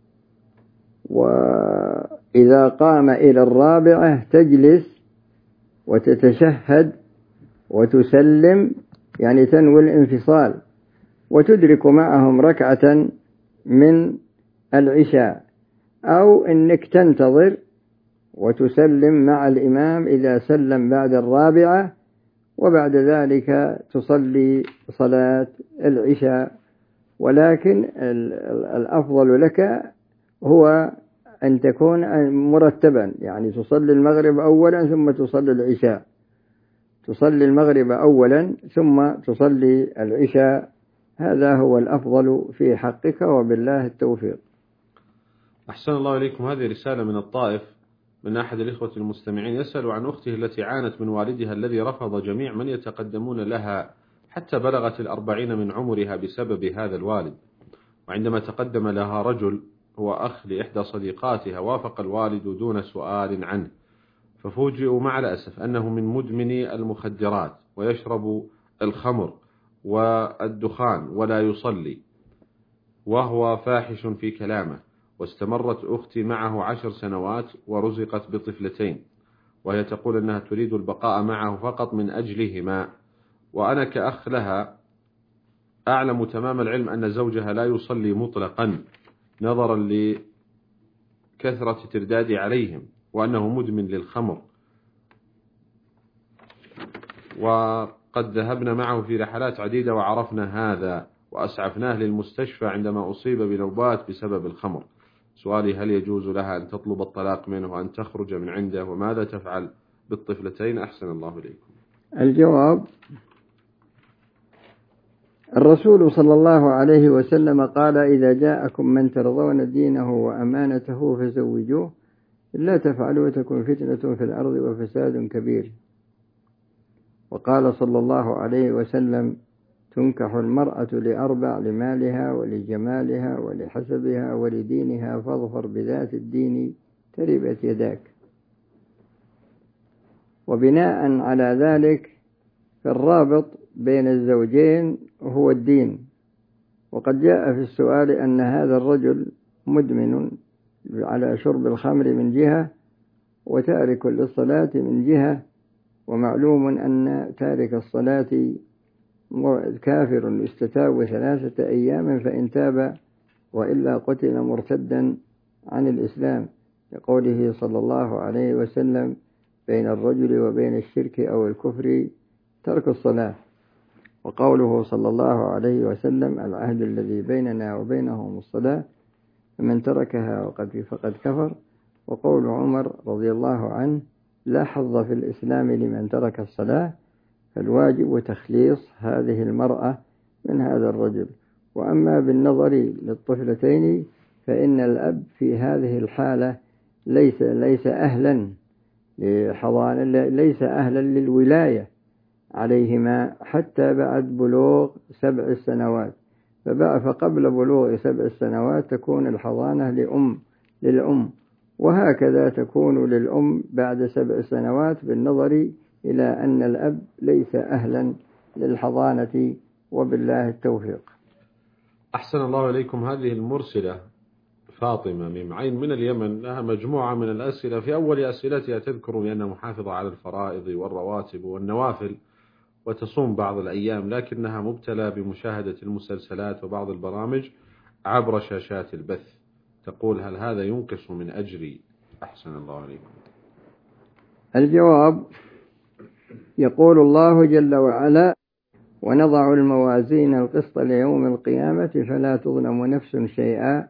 وإذا قام إلى الرابعة تجلس وتتشهد وتسلم، يعني تنوي الانفصال، وتدرك معهم ركعة من العشاء، أو إنك تنتظر وتسلم مع الإمام إذا سلم بعد الرابعة، وبعد ذلك تصلي صلاة العشاء. ولكن الأفضل لك هو أن تكون مرتبا، يعني تصلي المغرب أولا ثم تصلي العشاء، تصلي المغرب أولا ثم تصلي العشاء، هذا هو الأفضل في حقك، وبالله التوفيق. أحسن الله إليكم. هذه رسالة من الطائف من أحد الإخوة المستمعين، يسأل عن أخته التي عانت من والدها الذي رفض جميع من يتقدمون لها حتى بلغت 40 من عمرها بسبب هذا الوالد، وعندما تقدم لها رجل هو أخ لإحدى صديقاتها وافق الوالد دون سؤال عنه، ففوجئوا مع الأسف أنه من مدمني المخدرات ويشرب الخمر والدخان ولا يصلي، وهو فاحش في كلامه. واستمرت أختي معه 10 سنوات ورزقت بطفلتين، وهي تقول أنها تريد البقاء معه فقط من أجلهما، وأنا كأخ لها أعلم تمام العلم أن زوجها لا يصلي مطلقا نظرا لكثرة تردادي عليهم، وأنه مدمن للخمر، وقد ذهبنا معه في رحلات عديدة وعرفنا هذا وأسعفناه للمستشفى عندما أصيب بنوبات بسبب الخمر. سؤالي: هل يجوز لها أن تطلب الطلاق منه وأن تخرج من عنده؟ وماذا تفعل بالطفلتين؟ أحسن الله إليكم. الجواب: الرسول صلى الله عليه وسلم قال: إذا جاءكم من ترضون دينه وأمانته فزوجوه، لا تفعلوا تكن فتنة في الأرض وفساد كبير. وقال صلى الله عليه وسلم: تنكح المرأة لأربع: لمالها ولجمالها ولحسبها ولدينها، فاظفر بذات الدين تربت يداك. وبناء على ذلك فالرابط بين الزوجين هو الدين. وقد جاء في السؤال أن هذا الرجل مدمن على شرب الخمر من جهة وتارك للصلاة من جهة، ومعلوم أن تارك الصلاة كافر يستتاب 3 أيام فإن تاب، وإلا قتل مرتدا عن الإسلام، لقوله صلى الله عليه وسلم: بين الرجل وبين الشرك أو الكفر ترك الصلاة. وقوله صلى الله عليه وسلم: العهد الذي بيننا وبينهم الصلاة، فمن تركها فقد كفر. وقول عمر رضي الله عنه: لا حظ في الإسلام لمن ترك الصلاة. فالواجب تخليص هذه المرأة من هذا الرجل. وأما بالنظر للطفلتين فإن الأب في هذه الحالة ليس أهلا لحضانة، ليس أهلا للولاية عليهما حتى بعد بلوغ 7 سنوات، فقبل بلوغ 7 سنوات تكون الحضانة للأم، وهكذا تكون للأم بعد 7 سنوات، بالنظر إلى أن الأب ليس أهلا للحضانة، وبالله التوفيق. أحسن الله إليكم. هذه المرسلة فاطمة ميم من اليمن لها مجموعة من الأسئلة. في أول أسئلتها تذكر بأنها محافظة على الفرائض والرواتب والنوافل وتصوم بعض الأيام، لكنها مبتلى بمشاهدة المسلسلات وبعض البرامج عبر شاشات البث. تقول: هل هذا ينقص من أجري؟ أحسن الله عليكم. الجواب: يقول الله جل وعلا: ونضع الموازين القسط ليوم القيامة فلا تظلم نفس شيئا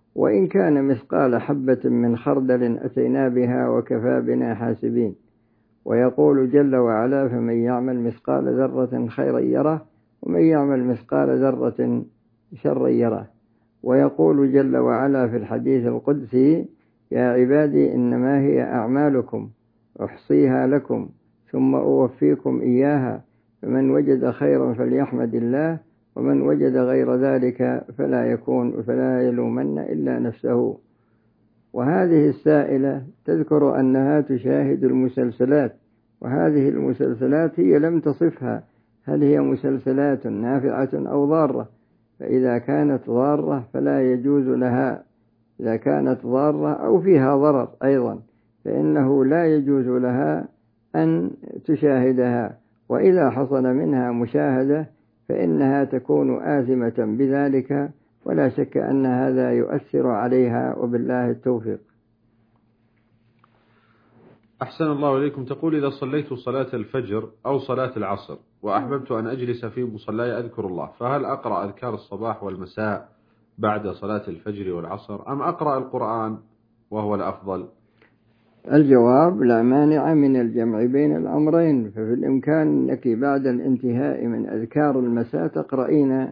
وإن كان مثقال حبة من خردل أتينا بها وكفى بنا حاسبين. ويقول جل وعلا: فمن يعمل مثقال ذرة خيرا يره ومن يعمل مثقال ذرة شرا يره. ويقول جل وعلا في الحديث القدسي: يا عبادي إنما هي أعمالكم أحصيها لكم ثم أوفيكم إياها، فمن وجد خيرا فليحمد الله ومن وجد غير ذلك فلا يلومن إلا نفسه. وهذه السائلة تذكر أنها تشاهد المسلسلات، وهذه المسلسلات هي لم تصفها، هل هي مسلسلات نافعة أو ضارة؟ فإذا كانت ضارة فلا يجوز لها، إذا كانت ضارة أو فيها ضرر أيضا فإنه لا يجوز لها أن تشاهدها. وإذا حصل منها مشاهدة فإنها تكون آثمة بذلك، ولا شك أن هذا يؤثر عليها، وبالله التوفيق. أحسن الله إليكم. تقول: إذا صليت صلاة الفجر أو صلاة العصر وأحببت أن أجلس في مصلاي أذكر الله، فهل أقرأ أذكار الصباح والمساء بعد صلاة الفجر والعصر أم أقرأ القرآن وهو الأفضل؟ الجواب: لا مانع من الجمع بين الأمرين، ففي الإمكان أنك بعد الانتهاء من أذكار المساء تقرأين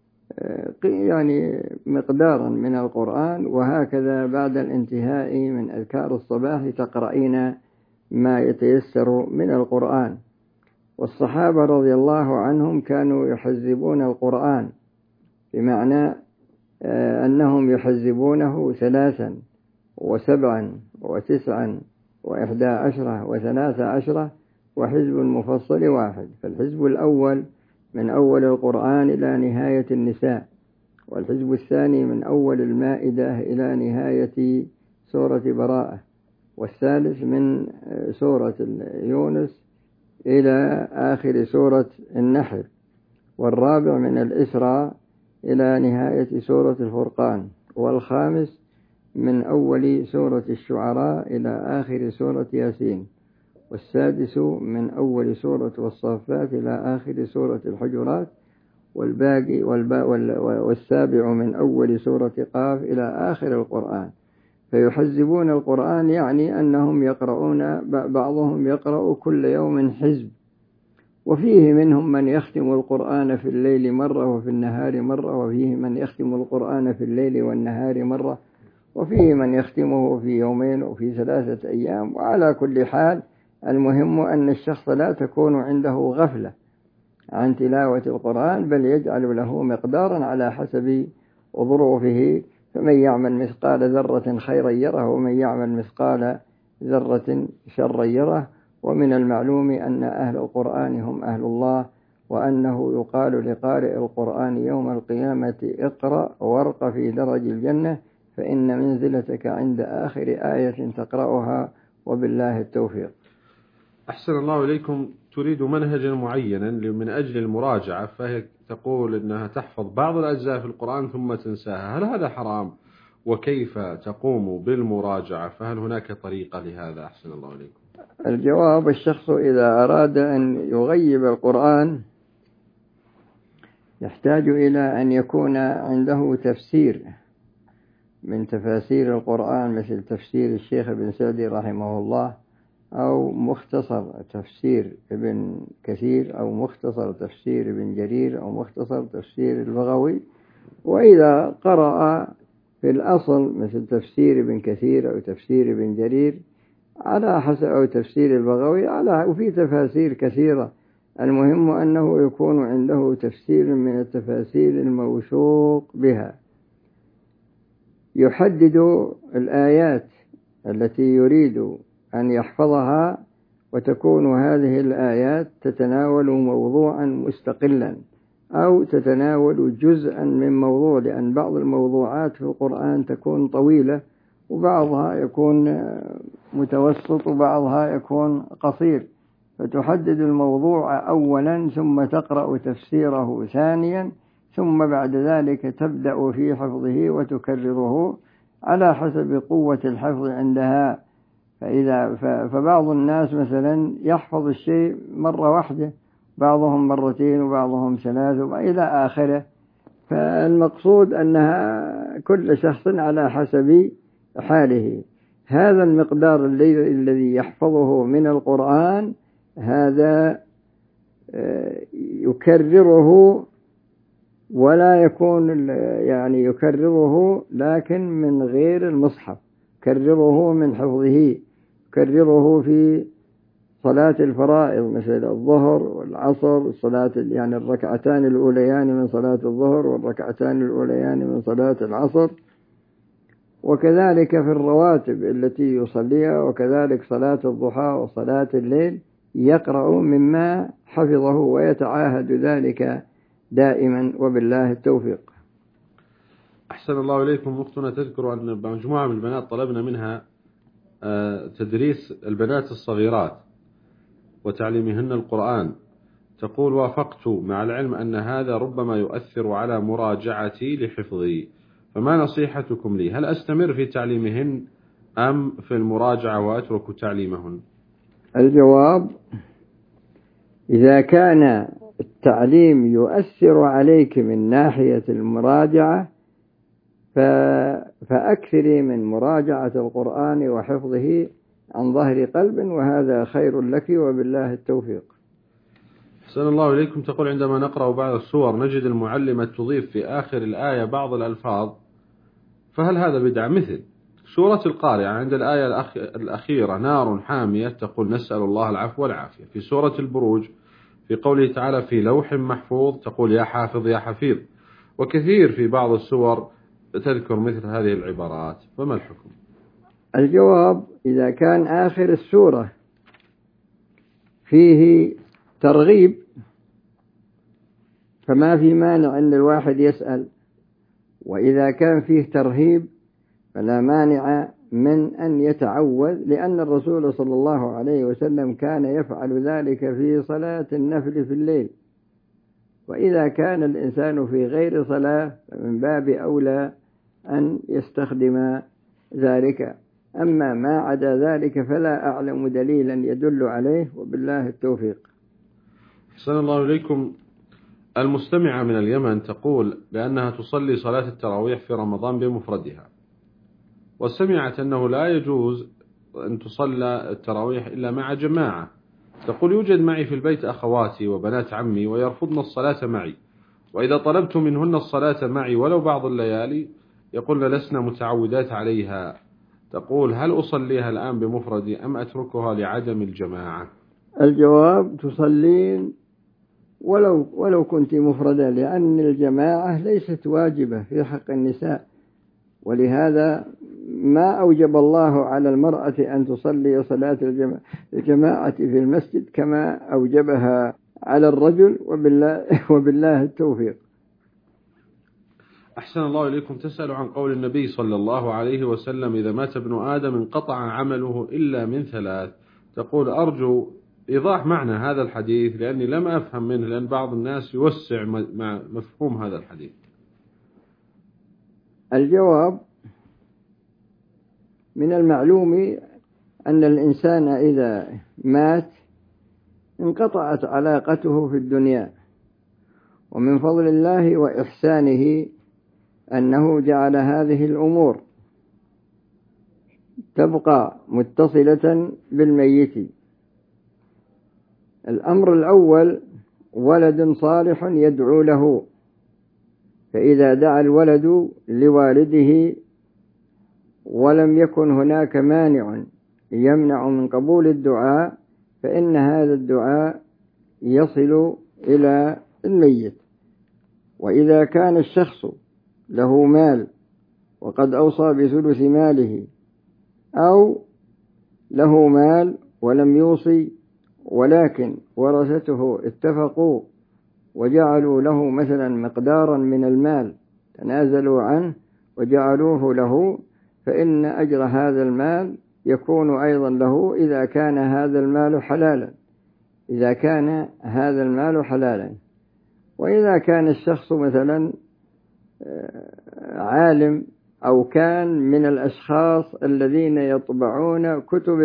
يعني مقدارا من القرآن، وهكذا بعد الانتهاء من أذكار الصباح تقرأين ما يتيسر من القرآن. والصحابة رضي الله عنهم كانوا يحزبون القرآن، بمعنى أنهم يحزبونه 3 و7 و9 و11 و13 وحزب مفصل 1. فالحزب الأول من أول القرآن إلى نهاية النساء، والحزب الثاني من أول المائدة إلى نهاية سورة براءة، والثالث من سورة يونس إلى آخر سورة النحل، والرابع من الإسراء إلى نهاية سورة الفرقان، والخامس من أول سورة الشعراء إلى آخر سورة ياسين، والسادس من أول سورة والصافات إلى آخر سورة الحجرات، والسابع من أول سورة قاف إلى آخر القرآن. فيحزبون القرآن يعني أنهم يقرؤون، بعضهم يقرأ كل يوم حزب، وفيه منهم من يختم القرآن في الليل مرة وفي النهار مرة، وفيه من يختم القرآن في الليل والنهار مرة، وفيه من يختمه في يومين وفي 3 أيام. وعلى كل حال المهم أن الشخص لا تكون عنده غفلة عن تلاوة القرآن، بل يجعل له مقدارا على حسب ظروفه. فمن يعمل مثقال ذرة خيرا يره ومن يعمل مثقال ذرة شرا يره. ومن المعلوم أن أهل القرآن هم أهل الله، وأنه يقال لقارئ القرآن يوم القيامة: اقرأ وارق في درج الجنة، فإن منزلتك عند آخر آية تقرأها، وبالله التوفيق. أحسن الله إليكم. تريد منهجا معينا من أجل المراجعة، فهي تقول أنها تحفظ بعض الأجزاء في القرآن ثم تنساها، هل هذا حرام؟ وكيف تقوم بالمراجعة؟ فهل هناك طريقة لهذا؟ أحسن الله إليكم. الجواب: الشخص إذا أراد أن يغيب القرآن يحتاج إلى أن يكون عنده تفسير من تفاسير القرآن، مثل تفسير الشيخ ابن سعدي رحمه الله، أو مختصر تفسير ابن كثير، أو مختصر تفسير ابن جرير، أو مختصر تفسير البغوي. وإذا قرأ في الأصل مثل تفسير ابن كثير أو تفسير ابن جرير على حسب، أو تفسير البغوي وفي تفاسير كثيرة، المهم أنه يكون عنده تفسير من التفاسير الموثوق بها، يحدد الآيات التي يريد أن يحفظها، وتكون هذه الآيات تتناول موضوعا مستقلا أو تتناول جزءا من موضوع، لأن بعض الموضوعات في القرآن تكون طويلة، وبعضها يكون متوسط، وبعضها يكون قصير، فتحدد الموضوع أولا ثم تقرأ تفسيره ثانيا، ثم بعد ذلك تبدأ في حفظه وتكرره على حسب قوة الحفظ عندها. فبعض الناس مثلا يحفظ الشيء مرة واحدة، بعضهم مرتين، وبعضهم 3 وإلى آخره. فالمقصود أنها كل شخص على حسب حاله. هذا المقدار الذي يحفظه من القرآن هذا يكرره، ولا يكون يعني يكرره لكن من غير المصحف، يكرره من حفظه، يكرره في صلاة الفرائض مثل الظهر والعصر، صلاة يعني الركعتان الأوليان من صلاة الظهر والركعتان الأوليان من صلاة العصر، وكذلك في الرواتب التي يصليها، وكذلك صلاة الضحى وصلاة الليل يقرأ مما حفظه ويتعاهد ذلك دائما، وبالله التوفيق. أحسن الله إليكم. أختنا تذكر أن مجموعة من البنات طلبنا منها تدريس البنات الصغيرات وتعليمهن القرآن. تقول: وافقت مع العلم أن هذا ربما يؤثر على مراجعتي لحفظي، فما نصيحتكم لي؟ هل أستمر في تعليمهن أم في المراجعة وأترك تعليمهن؟ الجواب: إذا كان التعليم يؤثر عليك من ناحية المراجعة فأكثري من مراجعة القرآن وحفظه عن ظهر قلب، وهذا خير لك، وبالله التوفيق. أحسن الله إليكم. تقول: عندما نقرأ بعض السور نجد المعلمة تضيف في آخر الآية بعض الألفاظ، فهل هذا بدعة؟ مثل سورة القارعة عند الآية الأخيرة: نار حامية، تقول: نسأل الله العفو والعافية. في سورة البروج في قوله تعالى: في لوح محفوظ، تقول: يا حافظ يا حفيظ. وكثير في بعض السور تذكر مثل هذه العبارات، فما الحكم؟ الجواب: إذا كان آخر السورة فيه ترغيب فما في مانع أن الواحد يسأل، وإذا كان فيه ترهيب فلا مانع من أن يتعوذ، لأن الرسول صلى الله عليه وسلم كان يفعل ذلك في صلاة النفل في الليل. وإذا كان الإنسان في غير صلاة فمن باب أولى أن يستخدم ذلك. أما ما عدا ذلك فلا أعلم دليلا يدل عليه، وبالله التوفيق. أحسن الله إليكم. المستمعة من اليمن تقول بأنها تصلي صلاة التراويح في رمضان بمفردها، وسمعت أنه لا يجوز أن تصلى التراويح إلا مع جماعة. تقول: يوجد معي في البيت أخواتي وبنات عمي ويرفضن الصلاة معي، وإذا طلبت منهن الصلاة معي ولو بعض الليالي يقولن لسنا متعودات عليها. تقول: هل أصليها الآن بمفردي أم أتركها لعدم الجماعة؟ الجواب: تصلين ولو كنت مفردة، لأن الجماعة ليست واجبة في حق النساء، ولهذا ما أوجب الله على المرأة أن تصلي صلاة الجماعة في المسجد كما أوجبها على الرجل، وبالله التوفيق. أحسن الله إليكم. تسأل عن قول النبي صلى الله عليه وسلم: إذا مات ابن آدم انقطع عمله إلا من ثلاث. تقول: أرجو إيضاح معنى هذا الحديث لأني لم أفهم منه، لأن بعض الناس يوسع مع مفهوم هذا الحديث. الجواب: من المعلوم أن الإنسان إذا مات انقطعت علاقته في الدنيا، ومن فضل الله وإحسانه أنه جعل هذه الأمور تبقى متصلة بالميت. الأمر الأول: ولد صالح يدعو له، فإذا دعا الولد لوالده ولم يكن هناك مانع يمنع من قبول الدعاء فإن هذا الدعاء يصل إلى الميت. وإذا كان الشخص له مال وقد أوصى بثلث ماله، أو له مال ولم يوصي ولكن ورثته اتفقوا وجعلوا له مثلا مقدارا من المال تنازلوا عنه وجعلوه له، فإن أجر هذا المال يكون أيضا له إذا كان هذا المال حلالا. وإذا كان الشخص مثلا عالم أو كان من الأشخاص الذين يطبعون كتب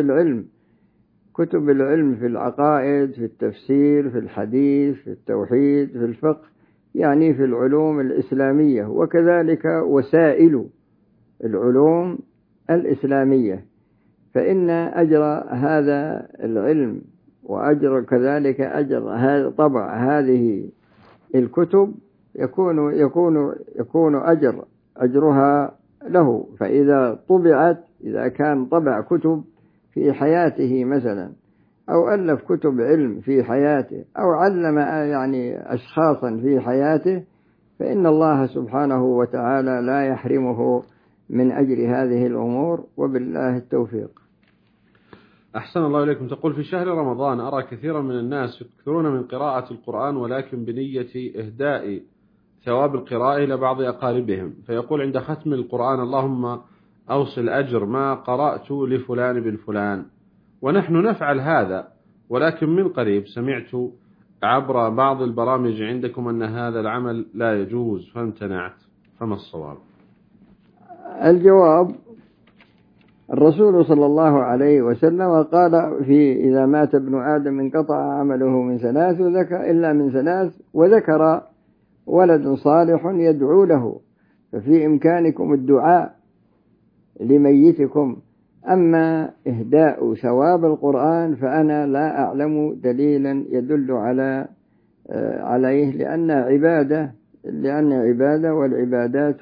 العلم في العقائد، في التفسير، في الحديث، في التوحيد، في الفقه، يعني في العلوم الإسلامية، وكذلك وسائل العلوم الإسلامية، فإن أجر هذا العلم وأجر كذلك أجر طبع هذه الكتب يكون أجرها له. فإذا طبعت، إذا كان طبع كتب في حياته مثلا، أو ألف كتب علم في حياته، أو علم يعني أشخاصا في حياته، فإن الله سبحانه وتعالى لا يحرمه من أجر هذه الأمور، وبالله التوفيق. أحسن الله إليكم. تقول: في شهر رمضان أرى كثيرا من الناس يكثرون من قراءة القرآن، ولكن بنية إهداء ثواب القراءة إلى بعض أقاربهم، فيقول عند ختم القرآن: اللهم أوصل أجر ما قرأت لفلان بن فلان. ونحن نفعل هذا، ولكن من قريب سمعت عبر بعض البرامج عندكم أن هذا العمل لا يجوز فامتنعت، فما الصواب؟ الجواب: الرسول صلى الله عليه وسلم قال إذا مات ابن آدم انقطع عمله من ثلاث إلا من ثلاث، وذكر ولد صالح يدعو له، ففي إمكانكم الدعاء لميتكم. أما إهداء ثواب القرآن فأنا لا أعلم دليلا يدل عليه، لأن عبادة، والعبادات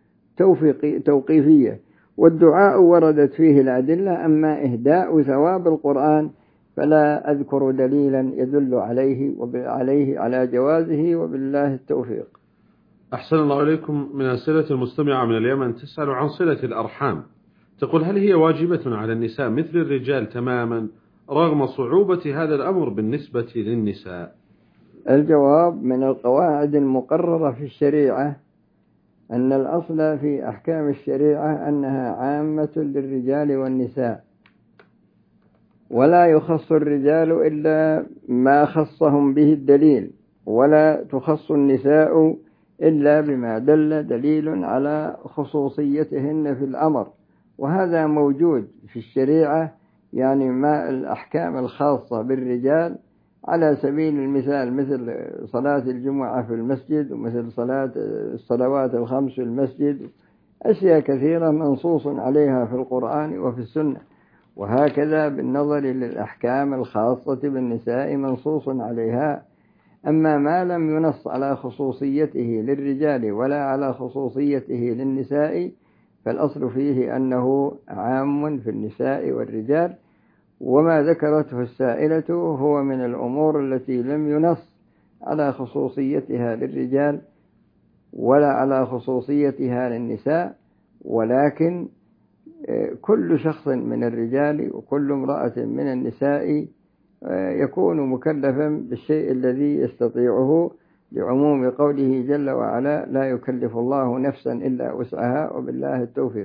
توقيفية، والدعاء وردت فيه الأدلة. أما إهداء ثواب القرآن فلا أذكر دليلا يدل عليه على جوازه، وبالله التوفيق. أحسن الله إليكم. من أسئلة المستمعة من اليمن تسأل عن صلة الأرحام. تقول: هل هي واجبة على النساء مثل الرجال تماما رغم صعوبة هذا الأمر بالنسبة للنساء؟ الجواب: من القواعد المقررة في الشريعة أن الأصل في أحكام الشريعة أنها عامة للرجال والنساء، ولا يخص الرجال إلا ما خصهم به الدليل، ولا تخص النساء إلا بما دل دليل على خصوصيتهن في الأمر، وهذا موجود في الشريعة. يعني ما الأحكام الخاصة بالرجال على سبيل المثال مثل صلاة الجمعة في المسجد، ومثل الصلوات الخمس في المسجد، أشياء كثيرة منصوص عليها في القرآن وفي السنة. وهكذا بالنظر للأحكام الخاصة بالنساء منصوص عليها. أما ما لم ينص على خصوصيته للرجال ولا على خصوصيته للنساء فالأصل فيه أنه عام في النساء والرجال. وما ذكرته السائلة هو من الأمور التي لم ينص على خصوصيتها للرجال ولا على خصوصيتها للنساء، ولكن كل شخص من الرجال وكل امرأة من النساء يكون مكلفا بالشيء الذي يستطيعه، لعموم قوله جل وعلا: لا يكلف الله نفسا إلا وسعها، وبالله التوفيق.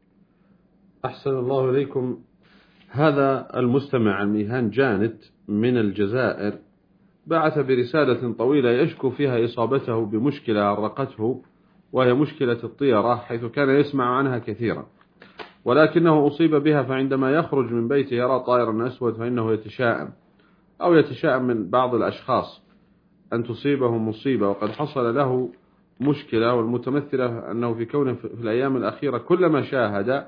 أحسن الله إليكم. هذا المستمع الميهان جانت من الجزائر بعث برسالة طويلة يشكو فيها إصابته بمشكلة أرقته، وهي مشكلة الطيرة، حيث كان يسمع عنها كثيرا، ولكنه أصيب بها، فعندما يخرج من بيته يرى طائرا أسود فإنه يتشائم من بعض الأشخاص أن تصيبه مصيبة، وقد حصل له مشكلة، والمتمثلة أنه في كونه في الأيام الأخيرة كلما شاهد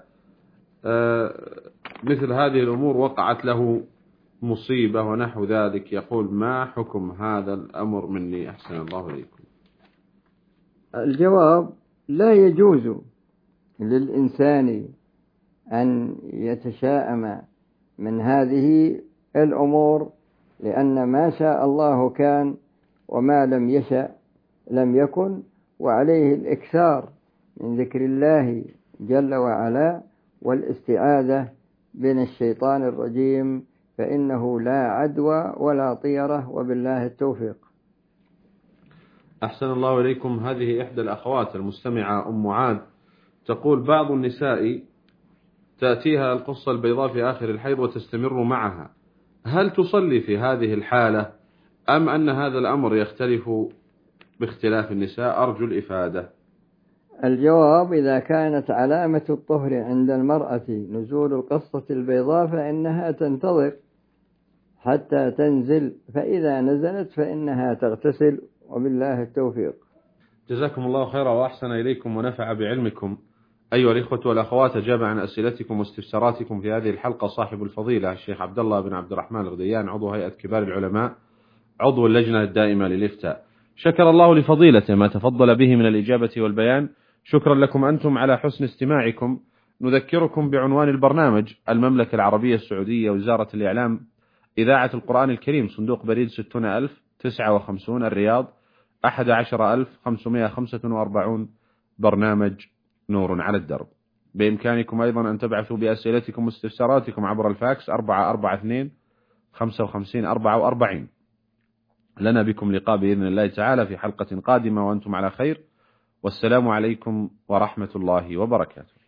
مثل هذه الأمور وقعت له مصيبة ونحو ذلك. يقول: ما حكم هذا الأمر مني؟ أحسن الله إليكم. الجواب: لا يجوز للإنسان أن يتشائم من هذه الأمور، لأن ما شاء الله كان وما لم يشأ لم يكن، وعليه الإكثار من ذكر الله جل وعلا والاستعاذة من الشيطان الرجيم، فإنه لا عدوى ولا طيرة، وبالله التوفيق. أحسن الله إليكم. هذه إحدى الأخوات المستمعة أم معاذ تقول: بعض النساء تأتيها القصة البيضاء في آخر الحيض وتستمر معها، هل تصلي في هذه الحالة أم أن هذا الأمر يختلف باختلاف النساء؟ أرجو الإفادة. الجواب: إذا كانت علامة الطهر عند المرأة نزول القصة البيضاء فإنها تنتظر حتى تنزل، فإذا نزلت فإنها تغتسل، وبالله التوفيق. جزاكم الله خيرا وأحسن إليكم ونفع بعلمكم. أيها الإخوة والأخوات، أجاب عن أسئلتكم واستفساراتكم في هذه الحلقة صاحب الفضيلة الشيخ عبد الله بن عبد الرحمن الغديان، عضو هيئة كبار العلماء، عضو اللجنة الدائمة للإفتاء. شكر الله لفضيلته ما تفضل به من الإجابة والبيان. شكرا لكم أنتم على حسن استماعكم. نذكركم بعنوان البرنامج: المملكة العربية السعودية، وزارة الإعلام، إذاعة القرآن الكريم، صندوق بريد 60059 الرياض 11545، برنامج نور على الدرب. بإمكانكم أيضا أن تبعثوا بأسئلتكم واستفساراتكم عبر الفاكس 442 55 44. لنا بكم لقاء بإذن الله تعالى في حلقة قادمة وأنتم على خير، والسلام عليكم ورحمة الله وبركاته.